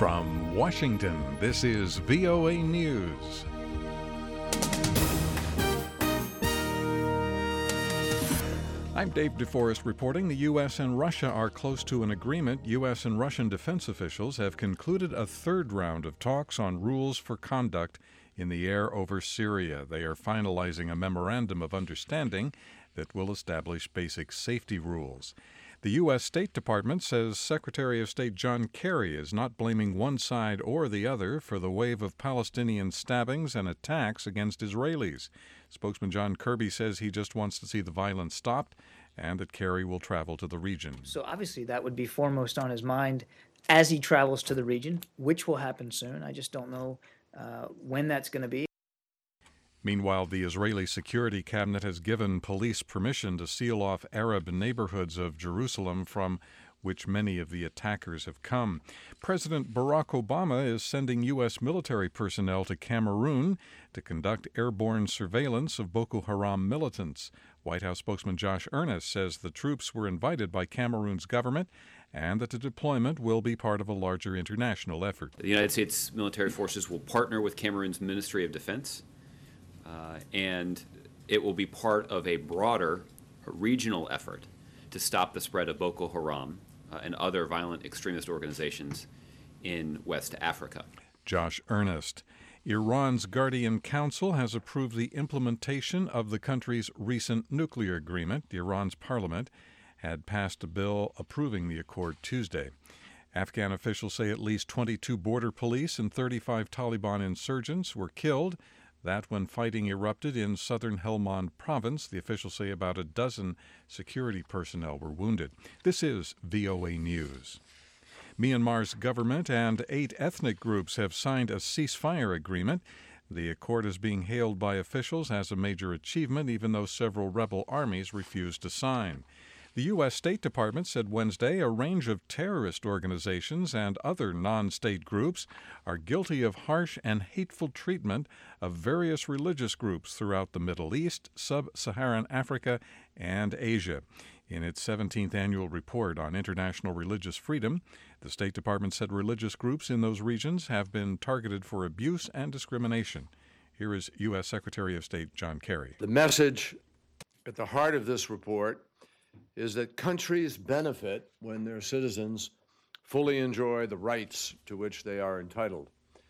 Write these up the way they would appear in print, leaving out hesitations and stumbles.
From Washington, this is VOA News. I'm Dave DeForest reporting the U.S. and Russia are close to an agreement. U.S. and Russian defense officials have concluded a third round of talks on rules for conduct in the air over Syria. They are finalizing a memorandum of understanding that will establish basic safety rules. The U.S. State Department says Secretary of State John Kerry is not blaming one side or the other for the wave of Palestinian stabbings and attacks against Israelis. Spokesman John Kirby says he just wants to see the violence stopped and that Kerry will travel to the region. So obviously that would be foremost on his mind as he travels to the region, which will happen soon. I just don't know when that's going to be. Meanwhile, the Israeli Security Cabinet has given police permission to seal off Arab neighborhoods of Jerusalem from which many of the attackers have come. President Barack Obama is sending U.S. military personnel to Cameroon to conduct airborne surveillance of Boko Haram militants. White House spokesman Josh Earnest says the troops were invited by Cameroon's government and that the deployment will be part of a larger international effort. The United States military forces will partner with Cameroon's Ministry of Defense, and it will be part of a broader regional effort to stop the spread of Boko Haram and other violent extremist organizations in West Africa. Josh Earnest. Iran's Guardian Council has approved the implementation of the country's recent nuclear agreement. Iran's parliament had passed a bill approving the accord Tuesday. Afghan officials say at least 22 border police and 35 Taliban insurgents were killed. That when fighting erupted in southern Helmand province. The officials say about a dozen security personnel were wounded. This is VOA News. Myanmar's government and 8 ethnic groups have signed a ceasefire agreement. The accord is being hailed by officials as a major achievement, even though several rebel armies refused to sign. The U.S. State Department said Wednesday a range of terrorist organizations and other non-state groups are guilty of harsh and hateful treatment of various religious groups throughout the Middle East, Sub-Saharan Africa, and Asia. In its 17th annual report on international religious freedom, the State Department said religious groups in those regions have been targeted for abuse and discrimination. Here is U.S. Secretary of State John Kerry. The message at the heart of this report is that countries benefit when their citizens fully enjoy the rights to which they are entitled.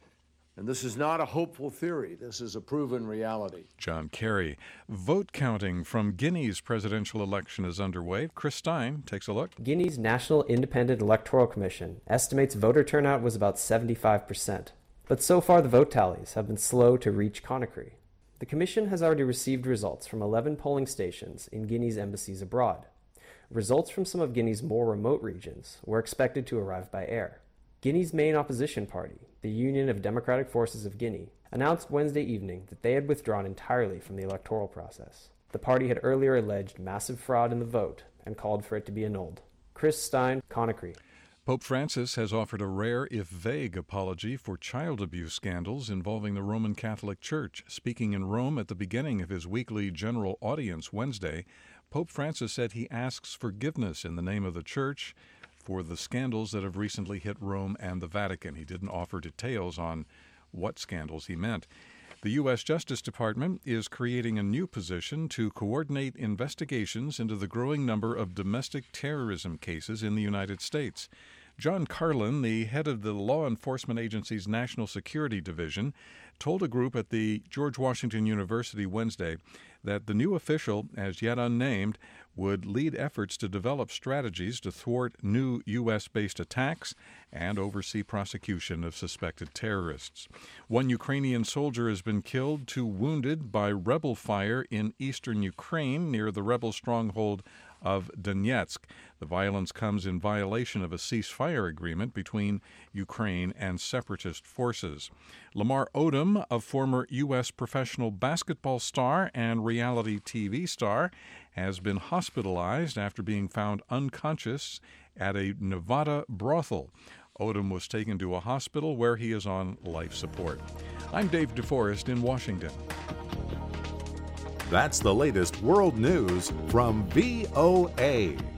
And this is not a hopeful theory. This is a proven reality. John Kerry. Vote counting from Guinea's presidential election is underway. Chris Stein takes a look. Guinea's National Independent Electoral Commission estimates voter turnout was about 75%. But so far the vote tallies have been slow to reach Conakry. The commission has already received results from 11 polling stations in Guinea's embassies abroad. Results from some of Guinea's more remote regions were expected to arrive by air. Guinea's main opposition party, the Union of Democratic Forces of Guinea, announced Wednesday evening that they had withdrawn entirely from the electoral process. The party had earlier alleged massive fraud in the vote and called for it to be annulled. Chris Stein, Conakry. Pope Francis has offered a rare, if vague, apology for child abuse scandals involving the Roman Catholic Church. Speaking in Rome at the beginning of his weekly general audience Wednesday, Pope Francis said he asks forgiveness in the name of the Church for the scandals that have recently hit Rome and the Vatican. He didn't offer details on what scandals he meant. The U.S. Justice Department is creating a new position to coordinate investigations into the growing number of domestic terrorism cases in the United States. John Carlin, the head of the law enforcement agency's National Security Division, told a group at the George Washington University Wednesday that the new official, as yet unnamed, would lead efforts to develop strategies to thwart new U.S.-based attacks and oversee prosecution of suspected terrorists. One Ukrainian soldier has been killed, 2 wounded by rebel fire in eastern Ukraine near the rebel stronghold of Donetsk. The violence comes in violation of a ceasefire agreement between Ukraine and separatist forces. Lamar Odom, a former U.S. professional basketball star and reality TV star, has been hospitalized after being found unconscious at a Nevada brothel. Odom was taken to a hospital where he is on life support. I'm Dave DeForest in Washington. That's the latest world news from VOA.